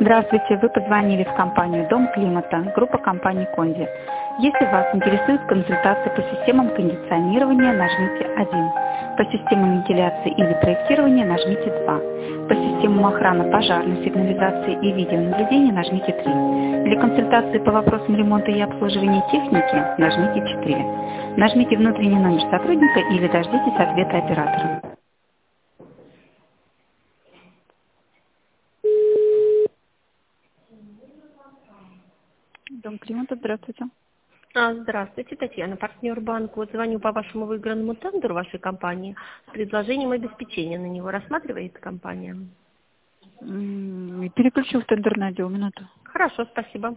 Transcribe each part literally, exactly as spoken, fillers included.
Здравствуйте, вы позвонили в компанию «Дом климата», группа компаний «Конди». Если вас интересует консультация по системам кондиционирования, нажмите один. По системам вентиляции или проектирования нажмите два. По системам охраны, пожарной сигнализации и видеонаблюдения нажмите три. Для консультации по вопросам ремонта и обслуживания техники нажмите четыре. Нажмите внутренний номер сотрудника или дождитесь ответа оператора. Дом климата, здравствуйте. А, Здравствуйте, Татьяна, партнер банка. Вот звоню по вашему выигранному тендеру вашей компании с предложением обеспечения на него. Рассматривает компания? М, Переключу в тендерный отдел, минуту. Хорошо, спасибо.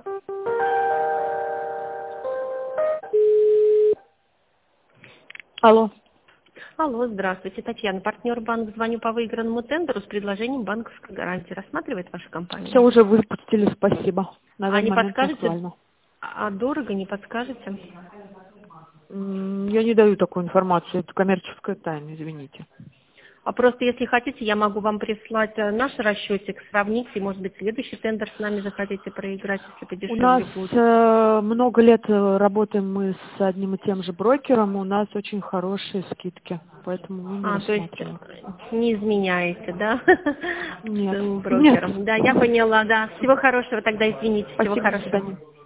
Алло. Алло, здравствуйте, Татьяна, партнер банка. Звоню по выигранному тендеру с предложением банковской гарантии. Рассматривает ваша компания? Все уже выпустили, спасибо. На А данный не момент не подскажете? актуально. А дорого, не подскажете? М, Я не даю такую информацию, это коммерческая тайна, извините. А просто, если хотите, я могу вам прислать э, наш расчетик, сравните, может быть, следующий тендер с нами захотите проиграть, если У подешевле нас будет. э, много лет э, работаем мы с одним и тем же брокером, у нас очень хорошие скидки, поэтому мы не А, то есть рассматриваем. э, не изменяете, да? Нет. С Нет. брокером. Да, я поняла, да. Всего хорошего тогда, извините. Всего Спасибо, до хорошего. свидания.